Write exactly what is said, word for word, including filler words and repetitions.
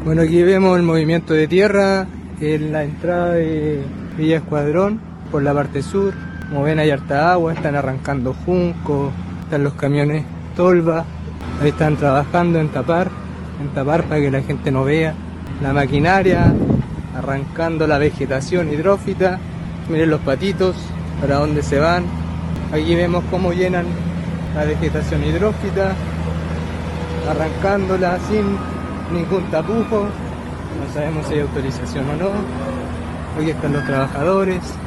Bueno, aquí vemos el movimiento de tierra en la entrada de Villa Escuadrón por la parte sur. Como ven, hay harta agua, están arrancando juncos, están los camiones tolva, ahí están trabajando en tapar, en tapar para que la gente no vea. La maquinaria arrancando la vegetación hidrófita. Miren los patitos, para dónde se van. Aquí vemos cómo llenan la vegetación hidrófita, arrancándola sin ningún tapujo. No sabemos si hay autorización o no. Aquí están los trabajadores.